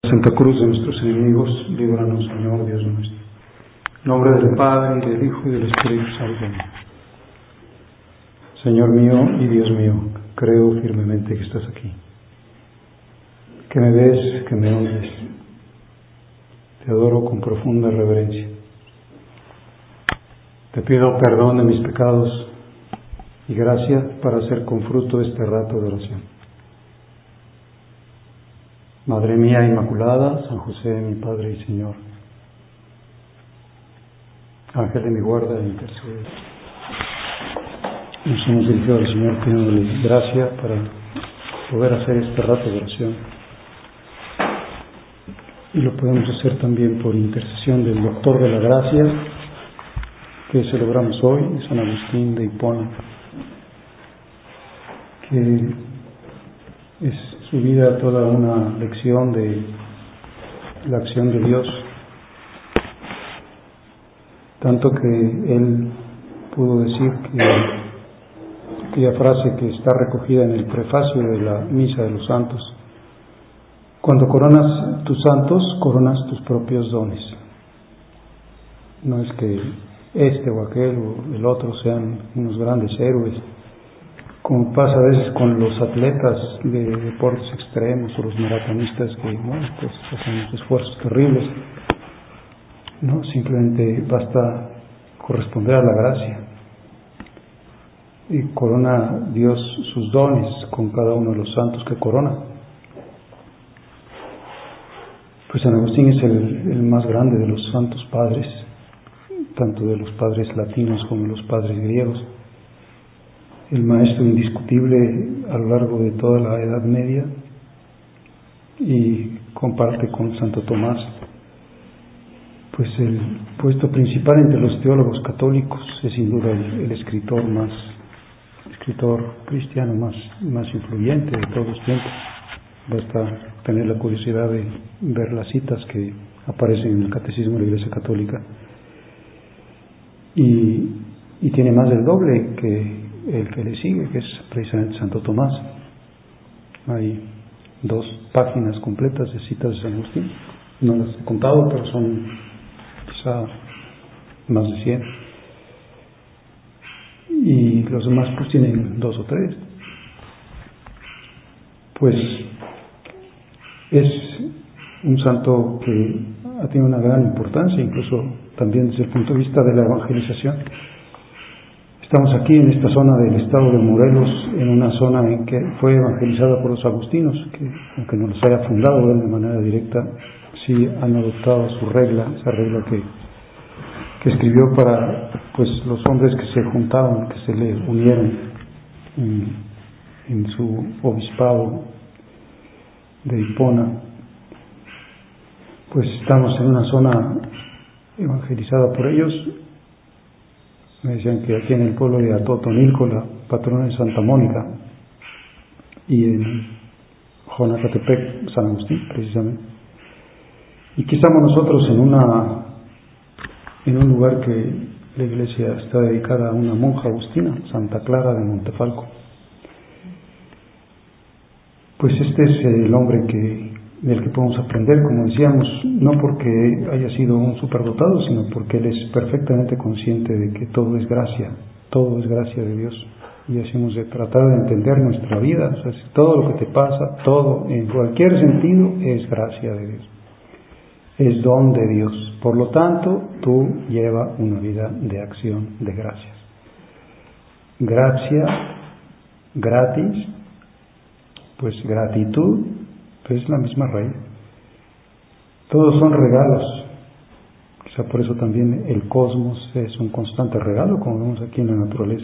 Santa Cruz de nuestros enemigos, líbranos, Señor Dios nuestro. En nombre del Padre, y del Hijo, y del Espíritu Santo. Señor mío y Dios mío, creo firmemente que estás aquí, que me ves, que me oyes. Te adoro con profunda reverencia. Te pido perdón de mis pecados y gracia para hacer con fruto este rato de oración. Madre mía Inmaculada, San José, mi Padre y Señor, Ángel de mi guarda, intercede. Nos hemos dirigido al Señor pidiéndole gracia para poder hacer este rato de oración. Y lo podemos hacer también por intercesión del Doctor de la Gracia, que celebramos hoy, San Agustín de Hipona, que es su vida toda una lección de la acción de Dios, tanto que él pudo decir que aquella frase que está recogida en el prefacio de la Misa de los Santos: cuando coronas tus santos, coronas tus propios dones. No es que este o aquel o el otro sean unos grandes héroes, como pasa a veces con los atletas de deportes extremos o los maratonistas que pues hacen unos esfuerzos terribles. No, simplemente basta corresponder a la gracia. Y corona Dios sus dones con cada uno de los santos que corona. Pues San Agustín es el más grande de los santos padres, tanto de los padres latinos como de los padres griegos. El maestro indiscutible a lo largo de toda la Edad Media, y comparte con Santo Tomás pues el puesto principal entre los teólogos católicos. Es sin duda el escritor cristiano más influyente de todos los tiempos. Basta tener la curiosidad de ver las citas que aparecen en el Catecismo de la Iglesia Católica, y tiene más del doble que el que le sigue, que es precisamente Santo Tomás. Hay 2 páginas completas de citas de San Agustín. No las he contado, pero son quizá más de 100. Y los demás pues tienen 2 o 3. Pues es un santo que ha tenido una gran importancia, incluso también desde el punto de vista de la evangelización. Estamos aquí en esta zona del estado de Morelos, en una zona en que fue evangelizada por los agustinos, que aunque no los haya fundado él de manera directa, sí han adoptado su regla, esa regla que escribió para pues los hombres que se juntaban, que se le unieron en su obispado de Hipona. Pues estamos en una zona evangelizada por ellos. Me decían que aquí en el pueblo de Atotonilco, la patrona de Santa Mónica, y en Jonacatepec, San Agustín, precisamente. Y aquí estamos nosotros en un lugar que la iglesia está dedicada a una monja agustina, Santa Clara de Montefalco. Pues este es el hombre del que podemos aprender, como decíamos, no porque haya sido un superdotado, sino porque él es perfectamente consciente de que todo es gracia de Dios, y así hemos de tratar de entender nuestra vida. O sea, si todo lo que te pasa, todo en cualquier sentido, es gracia de Dios, es don de Dios. Por lo tanto, tú lleva una vida de acción de gracias. Gracia, gratis, pues gratitud, es la misma raíz. Todos son regalos. Quizá por eso también el cosmos es un constante regalo, como vemos aquí en la naturaleza.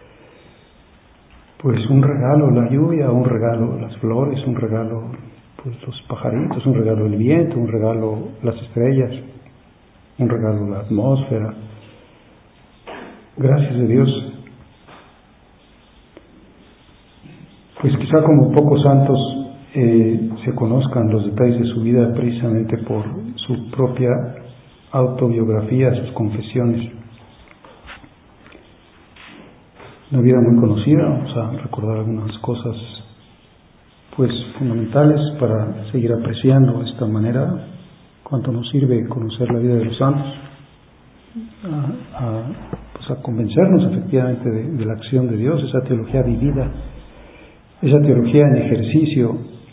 Pues un regalo la lluvia, un regalo las flores, un regalo pues los pajaritos, un regalo el viento, un regalo las estrellas, un regalo la atmósfera. Gracias a Dios. Pues quizá como pocos santos se conozcan los detalles de su vida precisamente por su propia autobiografía, sus confesiones. Una vida muy conocida, vamos a recordar algunas cosas pues fundamentales para seguir apreciando de esta manera cuánto nos sirve conocer la vida de los santos, a convencernos efectivamente de la acción de Dios, esa teología vivida, esa teología en ejercicio.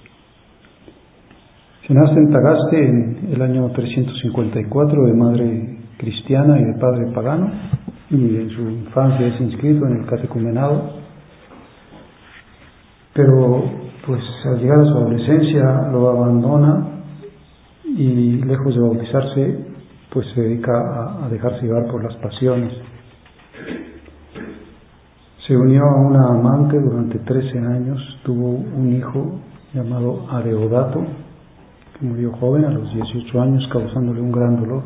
Se nace en Tagaste en el año 354 de madre cristiana y de padre pagano, y en su infancia es inscrito en el catecumenado, pero pues al llegar a su adolescencia lo abandona y lejos de bautizarse pues se dedica a dejarse llevar por las pasiones. Se unió a una amante durante 13 años, tuvo un hijo llamado Adeodato, que murió joven a los 18 años, causándole un gran dolor.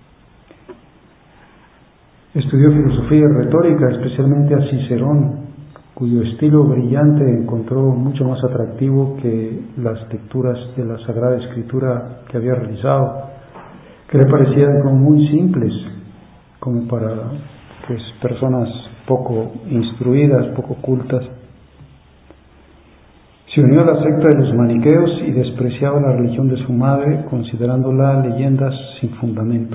Estudió filosofía y retórica, especialmente a Cicerón, cuyo estilo brillante encontró mucho más atractivo que las lecturas de la Sagrada Escritura que había realizado, que le parecían como muy simples, como para pues personas poco instruidas, poco cultas. Se unió a la secta de los maniqueos y despreciaba la religión de su madre, considerándola leyendas sin fundamento.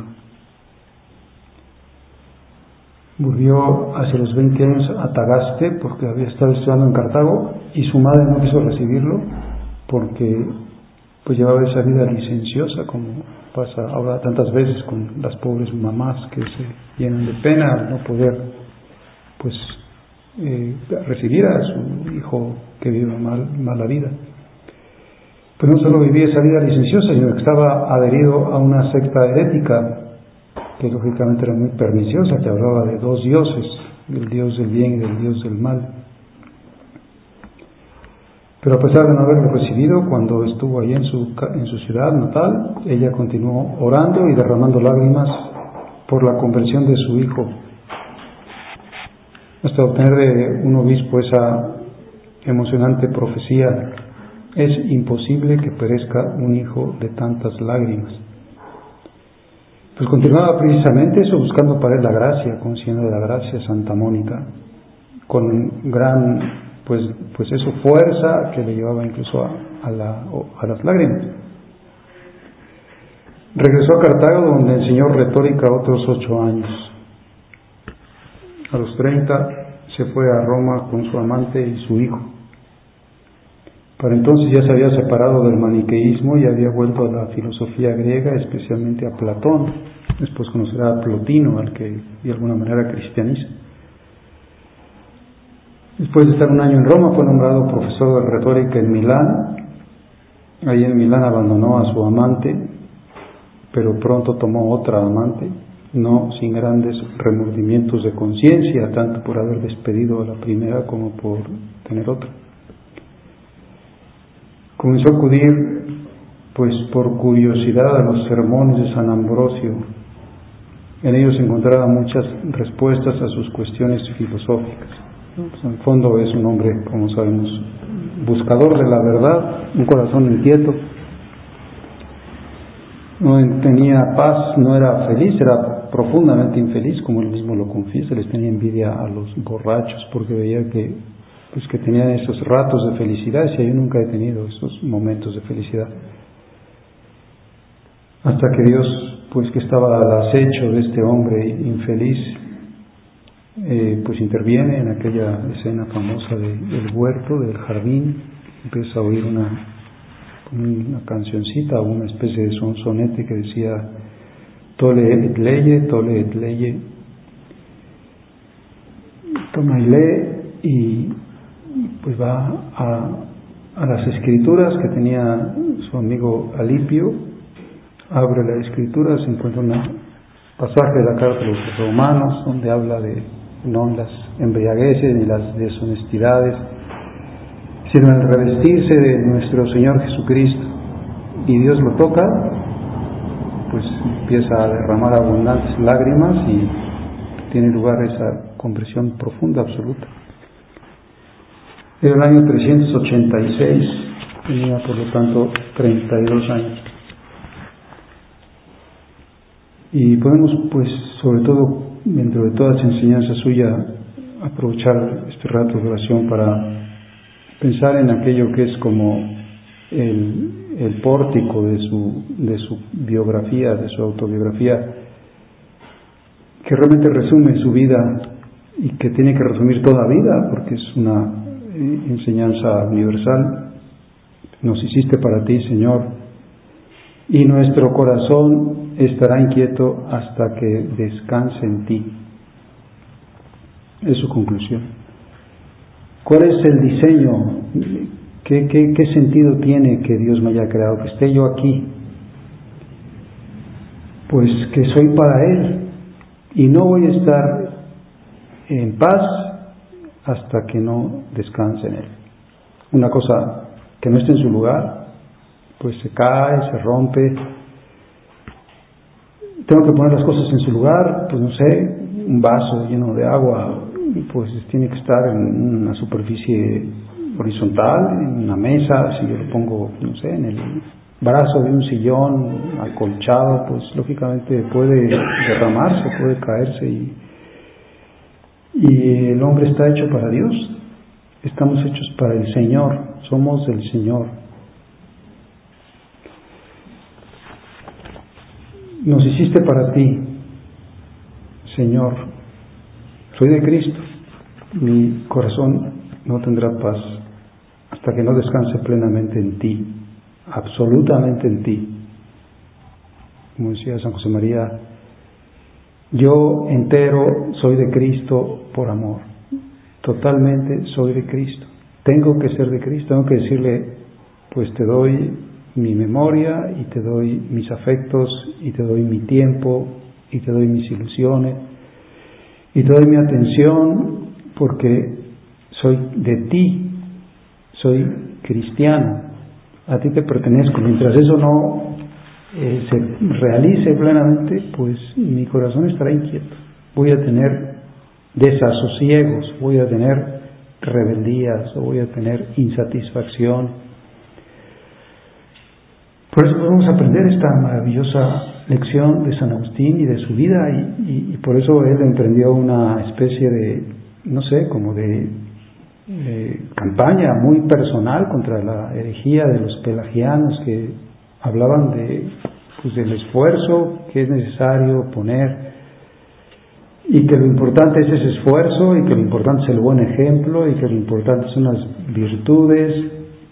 Volvió hacia los 20 años a Tagaste porque había estado estudiando en Cartago y su madre no quiso recibirlo porque pues llevaba esa vida licenciosa, como pasa ahora tantas veces con las pobres mamás que se llenan de pena al no poder pues recibir a su hijo que vive mala vida. Pero no solo vivía esa vida licenciosa, sino que estaba adherido a una secta herética que lógicamente era muy perniciosa, que hablaba de dos dioses, del dios del bien y del dios del mal. Pero a pesar de no haberlo recibido, cuando estuvo allí en su ciudad natal, ella continuó orando y derramando lágrimas por la conversión de su hijo, hasta obtener de un obispo esa emocionante profecía: es imposible que perezca un hijo de tantas lágrimas. Pues continuaba precisamente eso, buscando para él la gracia, conociendo de la gracia Santa Mónica, con gran pues eso, fuerza que le llevaba incluso a las lágrimas. Regresó a Cartago, donde enseñó retórica otros 8 años. A los 30 se fue a Roma con su amante y su hijo. Para entonces ya se había separado del maniqueísmo y había vuelto a la filosofía griega, especialmente a Platón. Después conocerá a Plotino, al que de alguna manera cristianiza. Después de estar un año en Roma, fue nombrado profesor de retórica en Milán. Allí en Milán abandonó a su amante, pero pronto tomó otra amante, no sin grandes remordimientos de conciencia, tanto por haber despedido a la primera como por tener otra. Comenzó a acudir, pues por curiosidad, a los sermones de San Ambrosio. En ellos encontraba muchas respuestas a sus cuestiones filosóficas. Pues en el fondo es un hombre, como sabemos, buscador de la verdad, un corazón inquieto. No tenía paz, no era feliz, era profundamente infeliz, como él mismo lo confiesa. Les tenía envidia a los borrachos porque veía que tenían esos ratos de felicidad, y yo nunca he tenido esos momentos de felicidad. Hasta que Dios, pues que estaba al acecho de este hombre infeliz, pues interviene en aquella escena famosa del huerto, del jardín. Empieza a oír una cancioncita, una especie de sonete que decía: Tole et leye, toma y lee, y pues va a las escrituras que tenía su amigo Alipio, abre la escritura, se encuentra un pasaje de la carta de los romanos donde habla de no las embriagueces ni las deshonestidades, sino el revestirse de nuestro Señor Jesucristo. Y Dios lo toca, pues empieza a derramar abundantes lágrimas y tiene lugar esa conversión profunda, absoluta. Era el año 386, tenía por lo tanto 32 años. Y podemos, pues, sobre todo, dentro de toda esa enseñanza suya, aprovechar este rato de oración para pensar en aquello que es como el pórtico de su biografía, de su autobiografía, que realmente resume su vida y que tiene que resumir toda vida, porque es una enseñanza universal. Nos hiciste para ti, Señor, y nuestro corazón estará inquieto hasta que descanse en ti. Es su conclusión. ¿Cuál es el diseño? ¿Qué sentido tiene que Dios me haya creado? Que esté yo aquí. Pues que soy para Él y no voy a estar en paz hasta que no descanse en Él. Una cosa que no esté en su lugar, pues se cae, se rompe. Tengo que poner las cosas en su lugar, pues no sé, un vaso lleno de agua, pues tiene que estar en una superficie horizontal, en una mesa. Si yo lo pongo, no sé, en el brazo de un sillón acolchado, pues lógicamente puede derramarse, puede caerse, y el hombre está hecho para Dios. Estamos hechos para el Señor, somos del Señor. Nos hiciste para ti, Señor. Soy de Cristo. Mi corazón no tendrá paz hasta que no descanse plenamente en ti, absolutamente en ti. Como decía San José María, yo entero soy de Cristo por amor. Totalmente soy de Cristo. Tengo que ser de Cristo, tengo que decirle, pues te doy mi memoria y te doy mis afectos y te doy mi tiempo y te doy mis ilusiones y te doy mi atención, porque soy de ti, soy cristiano, a ti te pertenezco. Mientras eso no se realice plenamente, pues mi corazón estará inquieto. Voy a tener desasosiegos, voy a tener rebeldías, o voy a tener insatisfacción. Por eso podemos aprender esta maravillosa lección de San Agustín y de su vida, y por eso él emprendió una especie de, no sé, como de campaña muy personal contra la herejía de los pelagianos, que hablaban del esfuerzo que es necesario poner, y que lo importante es ese esfuerzo, y que lo importante es el buen ejemplo, y que lo importante son las virtudes,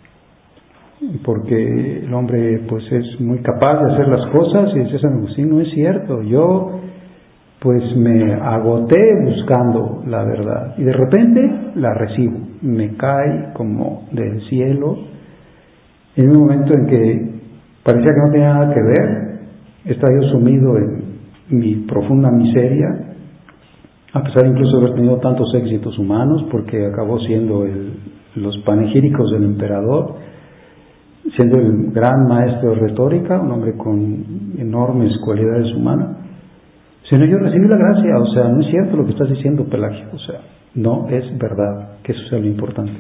porque el hombre pues es muy capaz de hacer las cosas. Y dice San Agustín, no es cierto, yo pues me agoté buscando la verdad y de repente la recibo, me cae como del cielo en un momento en que parecía que no tenía nada que ver. Estaba yo sumido en mi profunda miseria, a pesar incluso de haber tenido tantos éxitos humanos, porque acabó siendo los panegíricos del emperador, siendo el gran maestro de retórica, un hombre con enormes cualidades humanas. Sino yo recibí la gracia. O sea, no es cierto lo que estás diciendo, Pelagio, o sea, no es verdad, que eso sea lo importante.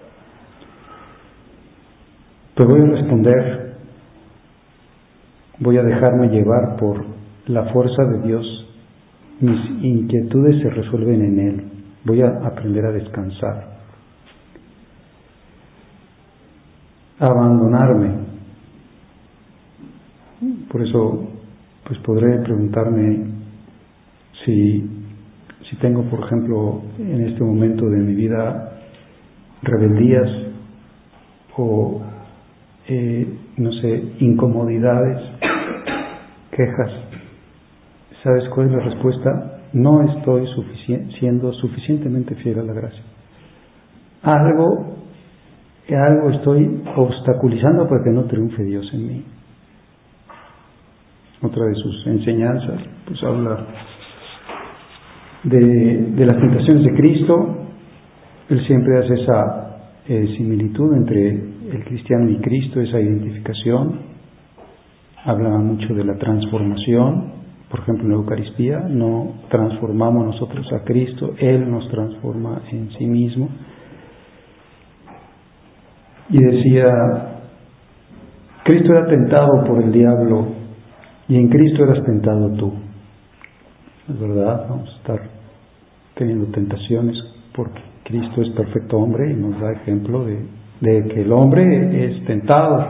Pero voy a responder, voy a dejarme llevar por la fuerza de Dios. Mis inquietudes se resuelven en Él. Voy a aprender a descansar, a abandonarme. Por eso, pues podré preguntarme si tengo, por ejemplo, en este momento de mi vida rebeldías o no sé, incomodidades, quejas. ¿Sabes cuál es la respuesta? No estoy siendo suficientemente fiel a la gracia. Algo estoy obstaculizando para que no triunfe Dios en mí. Otra de sus enseñanzas pues habla de las tentaciones de Cristo. Él siempre hace esa similitud entre el cristiano y Cristo, esa identificación. Habla mucho de la transformación. Por ejemplo, en la Eucaristía no transformamos nosotros a Cristo, Él nos transforma en sí mismo. Y decía, Cristo era tentado por el diablo y en Cristo eras tentado tú. Es verdad, vamos a estar teniendo tentaciones porque Cristo es perfecto hombre y nos da ejemplo de de que el hombre es tentado.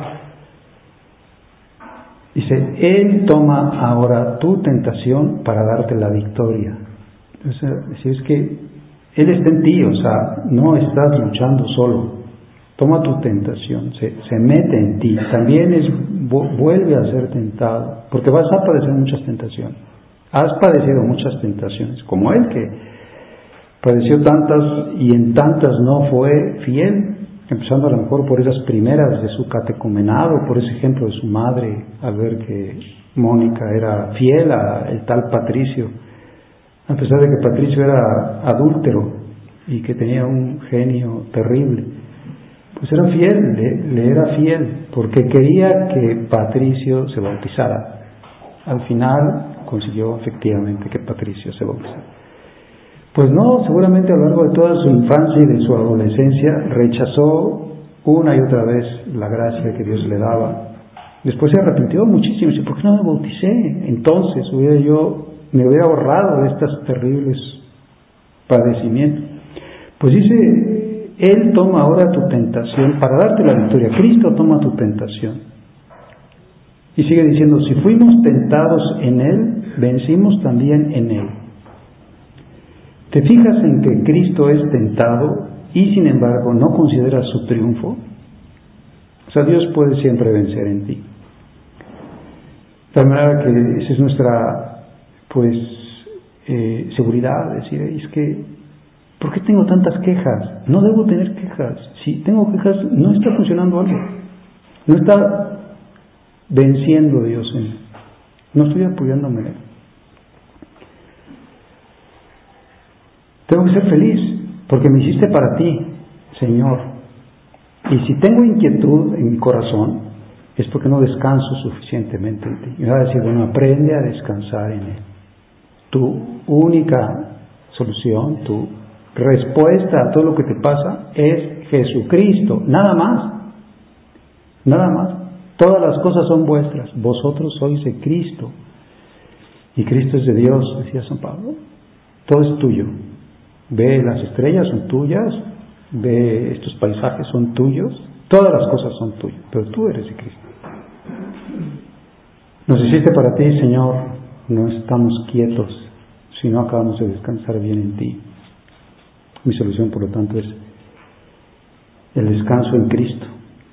Dice, Él toma ahora tu tentación para darte la victoria. O sea, es que Él está en ti, o sea, no estás luchando solo. Toma tu tentación, se mete en ti. También vuelve a ser tentado, porque vas a padecer muchas tentaciones. Has padecido muchas tentaciones, como Él, que padeció tantas y en tantas no fue fiel, empezando a lo mejor por esas primeras de su catecumenado, por ese ejemplo de su madre, al ver que Mónica era fiel al tal Patricio, a pesar de que Patricio era adúltero y que tenía un genio terrible, pues era fiel, le era fiel, porque quería que Patricio se bautizara. Al final consiguió efectivamente que Patricio se bautizara. Pues no, seguramente a lo largo de toda su infancia y de su adolescencia rechazó una y otra vez la gracia que Dios le daba. Después se arrepintió muchísimo. Dice, ¿por qué no me bauticé? Entonces me hubiera ahorrado de estos terribles padecimientos. Pues dice, Él toma ahora tu tentación para darte la victoria. Cristo toma tu tentación. Y sigue diciendo, si fuimos tentados en Él, vencimos también en Él. ¿Te fijas en que Cristo es tentado y sin embargo no consideras su triunfo? O sea, Dios puede siempre vencer en ti. De tal manera que esa es nuestra, seguridad, decir, es que, ¿por qué tengo tantas quejas? No debo tener quejas. Si tengo quejas, no está funcionando algo. No está venciendo Dios en mí. No estoy apoyándome en Él. Tengo que ser feliz, porque me hiciste para ti, Señor. Y si tengo inquietud en mi corazón, es porque no descanso suficientemente en ti. Y me va a decir, bueno, aprende a descansar en Él. Tu única solución, tu respuesta a todo lo que te pasa es Jesucristo, nada más. Nada más. Todas las cosas son vuestras, vosotros sois de Cristo. Y Cristo es de Dios, decía San Pablo. Todo es tuyo. Ve, las estrellas son tuyas, ve, estos paisajes son tuyos, todas las cosas son tuyas, pero tú eres de Cristo. Nos hiciste para ti, Señor, no estamos quietos, si no acabamos de descansar bien en ti. Mi solución, por lo tanto, es el descanso en Cristo,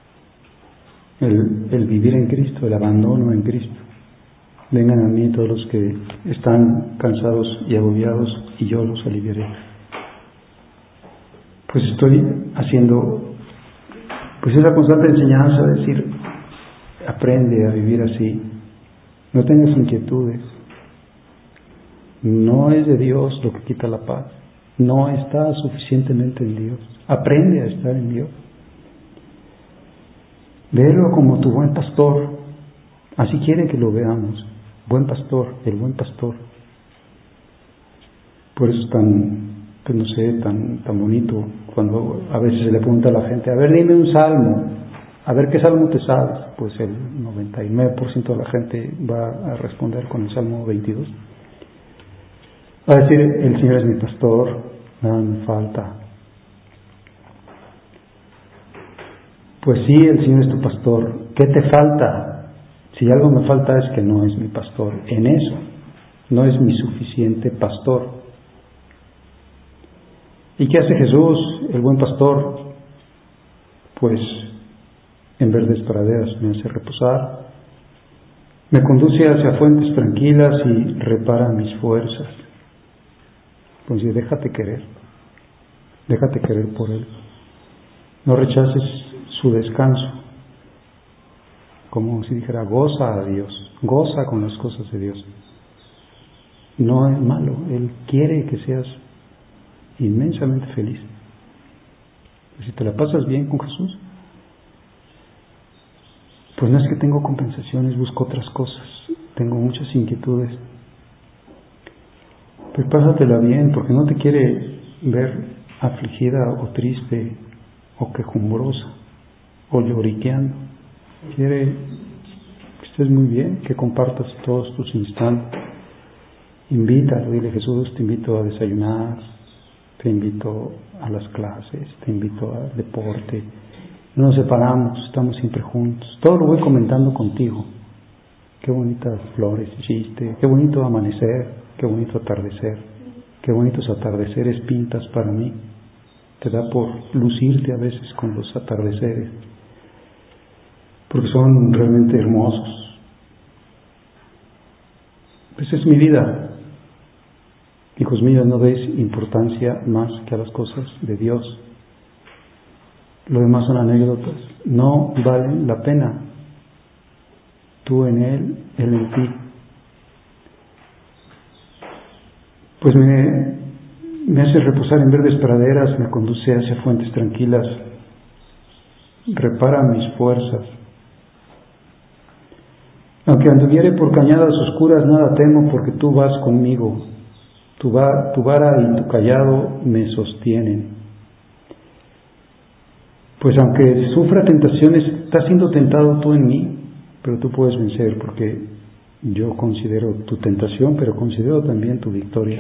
el vivir en Cristo, el abandono en Cristo. Vengan a mí todos los que están cansados y agobiados, y yo los aliviaré. Pues estoy haciendo, esa constante enseñanza de decir, aprende a vivir así, no tengas inquietudes, no es de Dios lo que quita la paz, no está suficientemente en Dios, aprende a estar en Dios, véelo como tu buen pastor, así quiere que lo veamos, buen pastor, el buen pastor. Por eso es tan bonito cuando a veces se le pregunta a la gente, a ver, dime un salmo, a ver qué salmo te sabes. Pues el 99% de la gente va a responder con el Salmo 22. Va a decir, el Señor es mi pastor, nada me falta. Pues sí, el Señor es tu pastor. ¿Qué te falta? Si algo me falta es que no es mi pastor. En eso, no es mi suficiente pastor. ¿Y qué hace Jesús, el buen pastor? Pues en verdes praderas me hace reposar, me conduce hacia fuentes tranquilas y repara mis fuerzas. Pues déjate querer por Él. No rechaces su descanso, como si dijera, goza a Dios, goza con las cosas de Dios. No es malo, Él quiere que seas inmensamente feliz. Y si te la pasas bien con Jesús, pues no es que tengo compensaciones, busco otras cosas, tengo muchas inquietudes, pues pásatela bien, porque no te quiere ver afligida o triste o quejumbrosa o lloriqueando. Quiere que estés muy bien, que compartas todos tus instantes. Invítalo, dile, Jesús, te invito a desayunar, te invito a las clases, te invito al deporte, no nos separamos, estamos siempre juntos. Todo lo voy comentando contigo. Qué bonitas flores hiciste, qué bonito amanecer, qué bonito atardecer, qué bonitos atardeceres pintas para mí. Te da por lucirte a veces con los atardeceres, porque son realmente hermosos. Pues es mi vida. Hijos míos, no deis importancia más que a las cosas de Dios. Lo demás son anécdotas, no valen la pena. Tú en Él, Él en ti. Pues me hace reposar en verdes praderas, me conduce hacia fuentes tranquilas, repara mis fuerzas. Aunque anduviere por cañadas oscuras, nada temo, porque tú vas conmigo. Tu vara y tu cayado me sostienen. Pues aunque sufra tentaciones, estás siendo tentado tú en mí, pero tú puedes vencer, porque yo considero tu tentación, pero considero también tu victoria.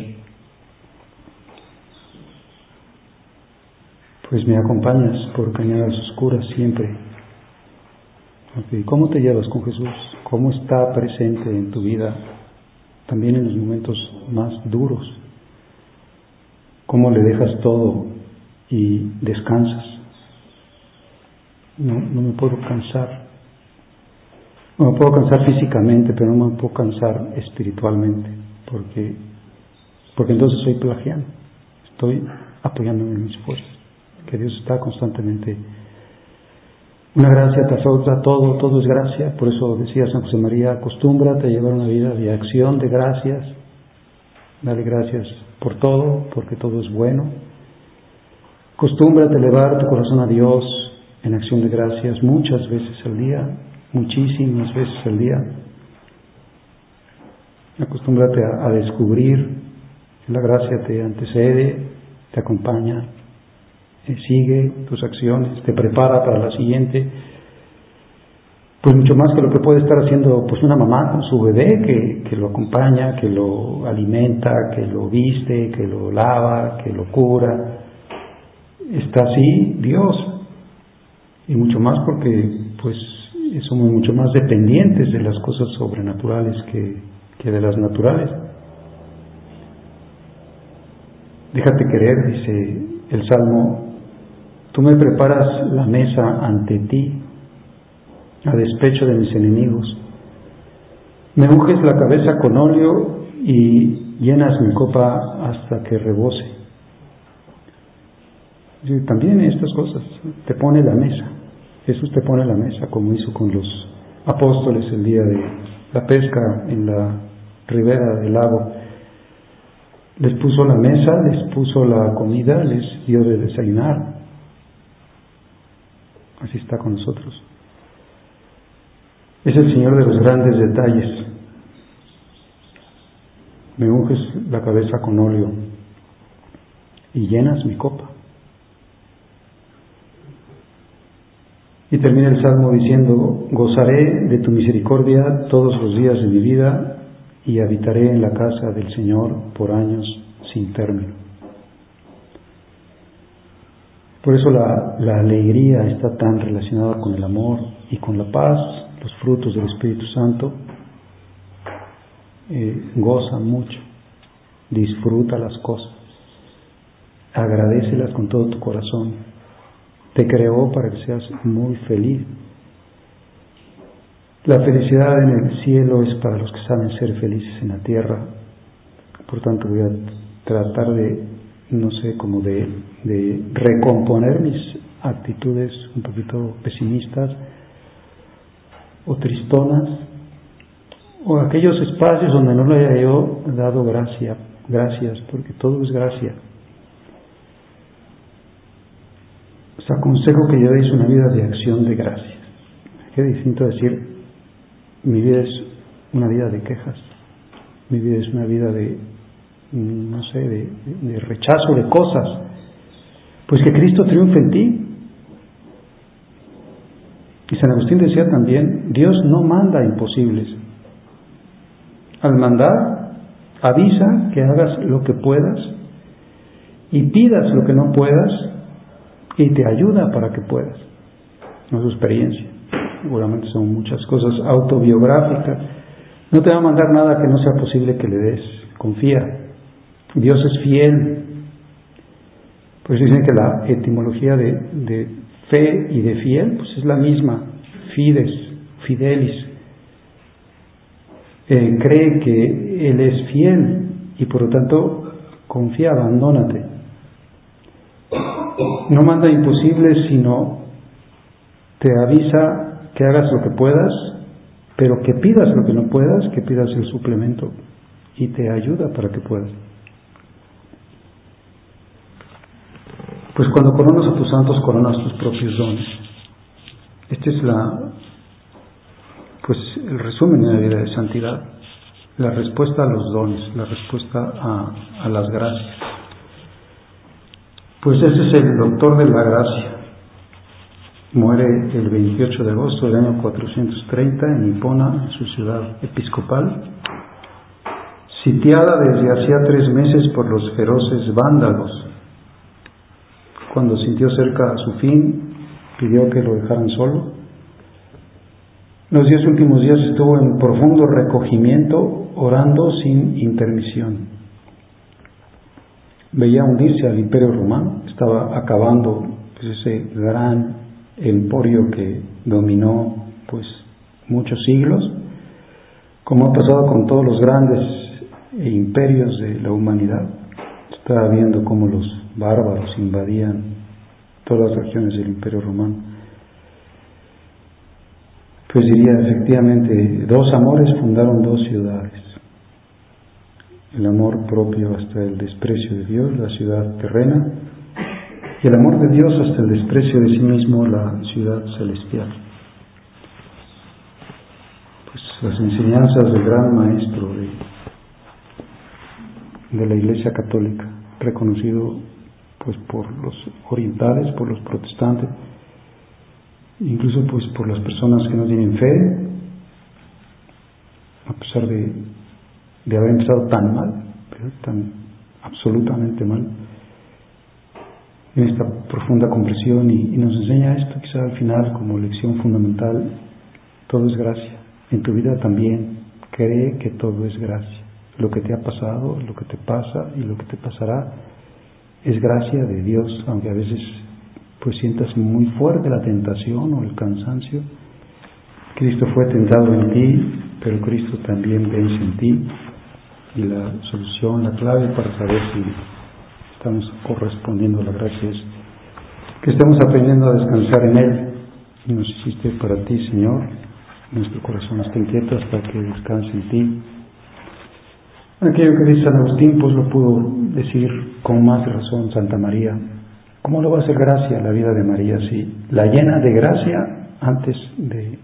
Pues me acompañas por cañadas oscuras siempre. Okay. ¿Cómo te llevas con Jesús? ¿Cómo está presente en tu vida, también en los momentos más duros? ¿Cómo le dejas todo y descansas? No me puedo cansar. No me puedo cansar físicamente, pero no me puedo cansar espiritualmente, porque entonces soy pelagiano. Estoy apoyándome en mis fuerzas, que Dios está constantemente. Una gracia tras otra, todo es gracia. Por eso decía San José María, acostúmbrate a llevar una vida de acción de gracias. Dale gracias por todo, porque todo es bueno. Acostúmbrate a elevar tu corazón a Dios en acción de gracias muchas veces al día, muchísimas veces al día. Acostúmbrate a descubrir que la gracia te antecede, te acompaña, sigue tus acciones, te prepara para la siguiente. Pues mucho más que lo que puede estar haciendo pues una mamá con su bebé, que lo acompaña, que lo alimenta, que lo viste, que lo lava, que lo cura. Está así Dios. Y mucho más porque pues somos mucho más dependientes de las cosas sobrenaturales que de las naturales. Déjate querer, dice el Salmo, tú me preparas la mesa ante ti, a despecho de mis enemigos. Me unges la cabeza con óleo y llenas mi copa hasta que rebose. Y también estas cosas, te pone la mesa. Jesús te pone la mesa, como hizo con los apóstoles el día de la pesca en la ribera del lago. Les puso la mesa, les puso la comida, les dio de desayunar. Así está con nosotros. Es el Señor de los grandes detalles. Me unges la cabeza con óleo y llenas mi copa. Y termina el Salmo diciendo, gozaré de tu misericordia todos los días de mi vida y habitaré en la casa del Señor por años sin término. Por eso la alegría está tan relacionada con el amor y con la paz, los frutos del Espíritu Santo. Goza mucho, disfruta las cosas, agradécelas con todo tu corazón. Te creó para que seas muy feliz. La felicidad en el cielo es para los que saben ser felices en la tierra. Por tanto voy a tratar de recomponer mis actitudes un poquito pesimistas o tristonas, o aquellos espacios donde no le haya yo dado gracias, porque todo es gracia. Os aconsejo que llevéis una vida de acción de gracias. Qué distinto decir, mi vida es una vida de quejas, mi vida es una vida de rechazo de cosas. Pues que Cristo triunfe en ti. Y San Agustín decía también, Dios no manda imposibles. Al mandar, avisa que hagas lo que puedas y pidas lo que no puedas y te ayuda para que puedas. no su experiencia. Seguramente son muchas cosas autobiográficas. No te va a mandar nada que no sea posible que le des. Confía. Dios es fiel. Por eso dicen que la etimología de fe y de fiel pues es la misma. Fides, fidelis. Cree que Él es fiel y por lo tanto confía, abandónate. No manda imposibles, sino te avisa que hagas lo que puedas, pero que pidas lo que no puedas, que pidas el suplemento y te ayuda para que puedas. Pues cuando coronas a tus santos, coronas tus propios dones. Este es el resumen de la vida de santidad, la respuesta a los dones, la respuesta a las gracias. Pues ese es el doctor de la gracia. Muere el 28 de agosto del año 430 en Hipona, en su ciudad episcopal, sitiada desde hacía 3 meses por los feroces vándalos. Cuando sintió cerca a su fin, pidió que lo dejaran solo. Los 10 últimos días estuvo en profundo recogimiento, orando sin intermisión. Veía hundirse al Imperio Romano, estaba acabando ese gran emporio que dominó muchos siglos, como ha pasado con todos los grandes imperios de la humanidad. Estaba viendo cómo los bárbaros invadían todas las regiones del Imperio Romano. Pues diría, efectivamente, 2 amores fundaron 2 ciudades. El amor propio hasta el desprecio de Dios, la ciudad terrena, y el amor de Dios hasta el desprecio de sí mismo, la ciudad celestial. Pues las enseñanzas del gran maestro de la Iglesia Católica, reconocido por los orientales, por los protestantes, incluso por las personas que no tienen fe, a pesar de haber empezado tan mal, pero tan absolutamente mal, en esta profunda comprensión y nos enseña esto quizá al final como lección fundamental: todo es gracia. En tu vida también cree que todo es gracia. Lo que te ha pasado, lo que te pasa y lo que te pasará es gracia de Dios, aunque a veces sientas muy fuerte la tentación o el cansancio. Cristo fue tentado en ti, pero Cristo también vence en ti, y la solución, la clave para saber si estamos correspondiendo a la gracia es que estemos aprendiendo a descansar en Él. Y nos hiciste para ti, Señor. Nuestro corazón está inquieto hasta que descanse en ti. Aquello que dice San Agustín, lo pudo decir con más razón Santa María. ¿Cómo no va a ser gracia la vida de María si la llena de gracia antes de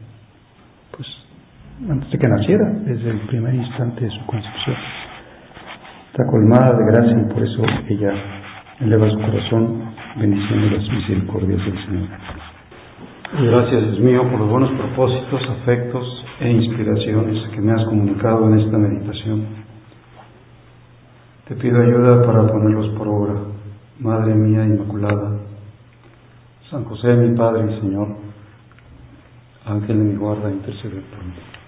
que naciera, desde el primer instante de su concepción? Está colmada de gracia y por eso ella eleva su corazón bendiciendo las misericordias del Señor. Gracias, Dios mío, por los buenos propósitos, afectos e inspiraciones que me has comunicado en esta meditación. Te pido ayuda para ponerlos por obra. Madre mía Inmaculada, San José mi Padre y Señor, Ángel de mi guarda, intercede por mí.